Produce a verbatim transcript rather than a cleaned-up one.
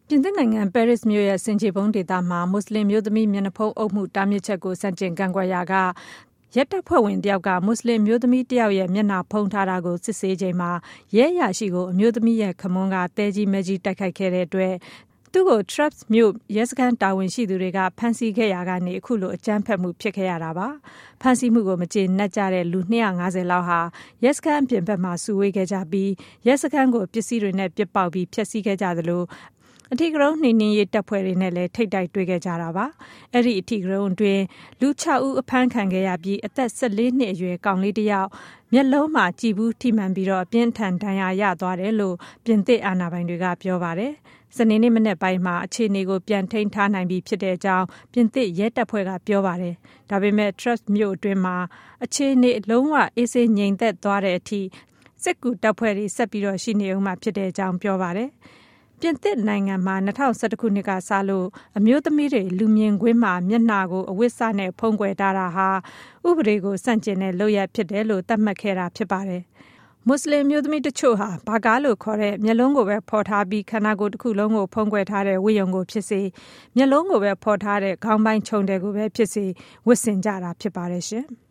ပြင်သစ်နိုင်ငံပဲရစ်မြို့ရဲ့ဆင်ခြေဖုံးဒေသမှာမွတ်စလင်မျိုးသမီးမျက်နှာဖုံးအုပ်မှုတားမြစ်ချက်ကိုဆန့်ကျင်ကန့်ကွက်ရာကရဲတပ်ဖွဲ့ဝင်တယောက်ကမွတ်စလင်မျိုးသမီးတယောက်ရဲ့မျက်နှာဖုံးထားတာကိုစစ်ဆေးချိန်မှာရဲအရာရှိကိုအမျိုးသမီးရဲ့ခမွန်းကသဲကြီးမဲကြီးတိုက်ခိုက်ခဲ့တဲ့အတွက်သူ့ကို Trappes မြို့ရဲစခန်းတာဝန်ရှိသူတွေကဖမ်းဆီးခဲ့ရာကနေအခုလိုအကြမ်းဖက်မှုဖြစ်ခဲ့ရတာပါ။ဖမ်းဆီးမှုကိုမကျေနပ်ကြတဲ့လူနှစ်ရာငါးဆယ်လောက်ဟာရဲစခန်းအပြင်ဘက်မှာစုဝေးခဲ့ကြပြီးရဲစခန်းကိုပစ္စည်းတွေနဲ့ပစ်ပေါက်ပြီးဖျက်ဆီးခဲ့ကြသလိုအထီးကရုန်းနှိမ်နင်းရေးတပ်ဖွဲ့တွေနဲ့လည်းထိပ်တိုက်တွေ့ခဲ့ကြတာပါ။အဲ့ဒီအထီးကရုန်းအတွင်းလူခြောက်ဦးအဖမ်းခံခဲ့ရပြီးအသက်၁၄နှစ်အရွယ်ကောင်လေးတစ်ယောက်မျက်လုံးမှာကြည်ဘူးထိမှန်ပြီးတော့အပြင်းထန်ဒဏ်ရာရသွားတယ်လို့ပြင်သစ်အာဏာပိုင်တွေကပြောပါတယ်။စနေနေ့မနေ့ပိုင်းမှာအခြေအနေကိုပြန်ထိန်းထားနိုင်ပြီဖြစ်တဲ့အကြောင်းပြင်သစ်ရဲတပ်ဖွဲ့ကပြောပါတယ်။ဒါပေမဲ့ Trappes မြို့အတွင်းမှာအခြေအနေလုံးဝအေးဆေးငြိမ်သက်သွားတဲ့အထိစစ်ကူတပ်ဖွဲ့တွေဆက်ပြီးတော့ရှိနေအောင်မှဖြစ်တဲ့အကြောင်းပြောပါတယ်။ပြင်သစ်နိုင်ငံမှာ၂၀၁၁ခုနှစ်ကစလို့အမျိုးသမီးတွေလူမြင်ကွင်းမှာမျက်နှာကိုအဝတ်စနဲ့ဖုံးကွယ်ထားတာဟာဥပဒေကိုဆန့်ကျင်တဲ့လုပ်ရပ်ဖြစ်တယ်လို့သတ်မှတ်ခဲ့တာဖြစ်ပါတယ်။မွတ်စလင်မျိုးသမီးတချို့ဟာဘာကားလို့ခေါ်တဲ့မျက်လုံးကိုပဲဖော်ထားပြီးခန္ဓာကိုယ်တစ်ခုလုံးကိုဖုံးကွယ်ထားတဲ့ဝတ်ရုံကိုဖြစ်စေမျက်လုံးကိုပဲဖော်ထားတဲ့ခေါင်းပိုင်းခြုံတယ်ကိုပဲဖြစ်စေဝတ်ဆင်ကြတာဖြစ်ပါတယ်ရှင်။